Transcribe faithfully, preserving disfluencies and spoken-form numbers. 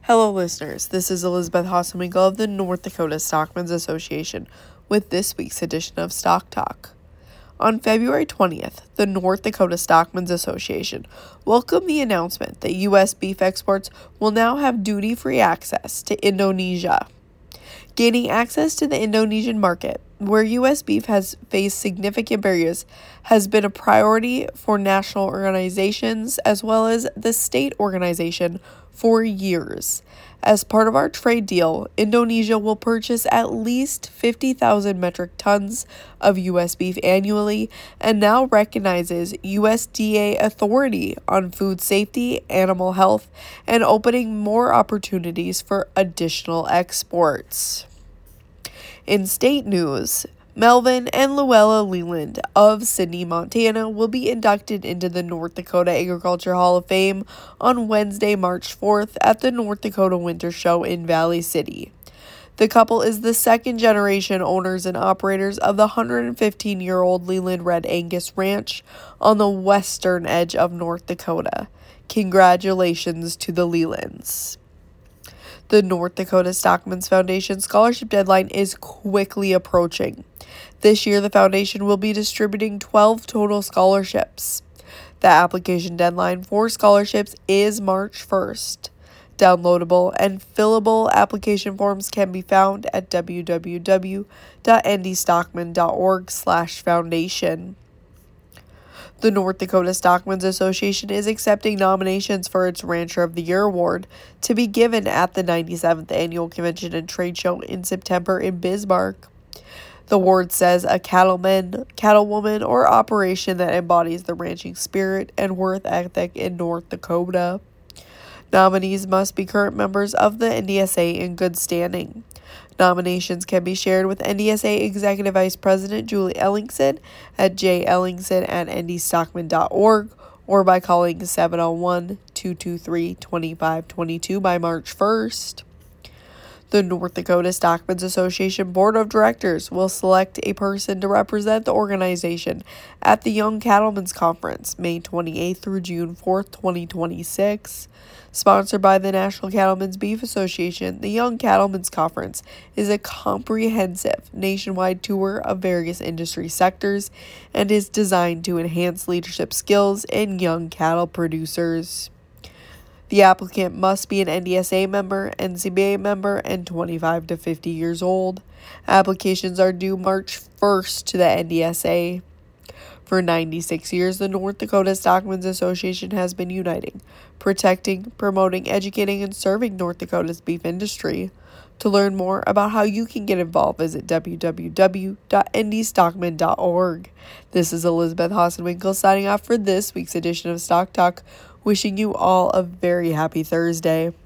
Hello, listeners. This is Elizabeth Hasselwinkle of the North Dakota Stockmen's Association with this week's edition of Stock Talk. On February twentieth, the North Dakota Stockmen's Association welcomed the announcement that U S beef exports will now have duty-free access to Indonesia. Gaining access to the Indonesian market, where U S beef has faced significant barriers, has been a priority for national organizations as well as the state organization for years. As part of our trade deal, Indonesia will purchase at least fifty thousand metric tons of U S beef annually and now recognizes U S D A authority on food safety, animal health, and opening more opportunities for additional exports. In state news, Melvin and Luella Leland of Sidney, Montana will be inducted into the North Dakota Agriculture Hall of Fame on Wednesday, March fourth at the North Dakota Winter Show in Valley City. The couple is the second generation owners and operators of the one hundred fifteen-year-old Leland Red Angus Ranch on the western edge of North Dakota. Congratulations to the Lelands. The North Dakota Stockmen's Foundation scholarship deadline is quickly approaching. This year, the foundation will be distributing twelve total scholarships. The application deadline for scholarships is March first. Downloadable and fillable application forms can be found at w w w dot n d stockman dot org slash foundation. The North Dakota Stockmen's Association is accepting nominations for its Rancher of the Year award to be given at the ninety-seventh Annual Convention and Trade Show in September in Bismarck. The award says a cattleman, cattlewoman, or operation that embodies the ranching spirit and work ethic in North Dakota. Nominees must be current members of the N D S A in good standing. Nominations can be shared with N D S A Executive Vice President Julie Ellingson at j ellingson at n d stockman dot org or by calling seven oh one, two two three, two five two two by March first. The North Dakota Stockmen's Association Board of Directors will select a person to represent the organization at the Young Cattlemen's Conference, May twenty-eighth through June fourth, twenty twenty-six. Sponsored by the National Cattlemen's Beef Association, the Young Cattlemen's Conference is a comprehensive nationwide tour of various industry sectors and is designed to enhance leadership skills in young cattle producers. The applicant must be an N D S A member, N C B A member, and twenty-five to fifty years old. Applications are due March first to the N D S A. For ninety-six years, the North Dakota Stockmen's Association has been uniting, protecting, promoting, educating, and serving North Dakota's beef industry. To learn more about how you can get involved, visit w w w dot n d stockman dot org. This is Elizabeth Hasselwinkle signing off for this week's edition of Stock Talk, wishing you all a very happy Thursday.